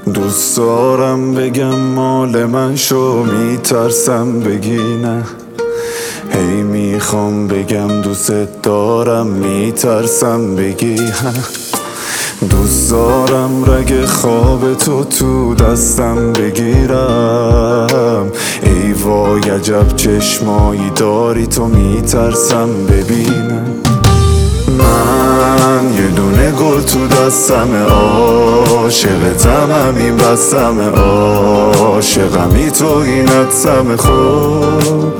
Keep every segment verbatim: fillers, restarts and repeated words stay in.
دوست دارم بگم مال من شو، میترسم بگی نه. هی میخوام بگم دوست دارم، میترسم بگی نه. دوست دارم رگ خواب تو تو دستم بگیرم. ای وای عجب چشمایی داری تو، میترسم ببینم. من یه دونه گل تو دستم، عاشقتم همین بستم، عاشقمی تو اینت سم خود.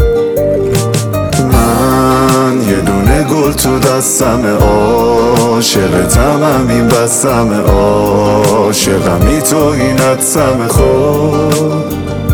من یه دونه گل تو دستم، عاشقتم همین بستم، عاشقمی تو اینت سم خود.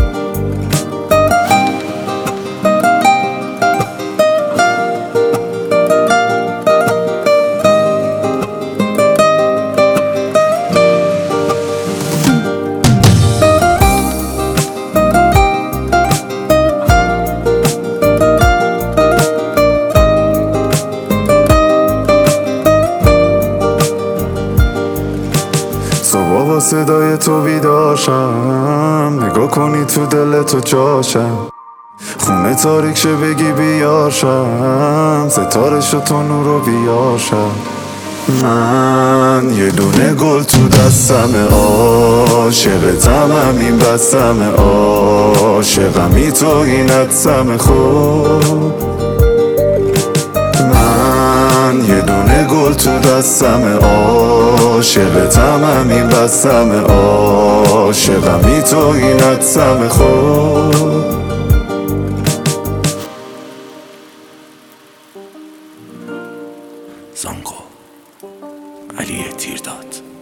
صبح با صدای تو بیدارشم، نگاه کنی تو دل تو جاشم. خونه تاریک شه بگی بیارشم، ستاره شو تو نورو بیارشم. من یه دونه گل تو دستم، عاشقتم همین بستم، عاشقمی تو اینت سم خود. من یه دونه گل تو دستم، عاشقتم همین بستم، عاشقمی تو اینت سم خود. زانگو علی تیرداد.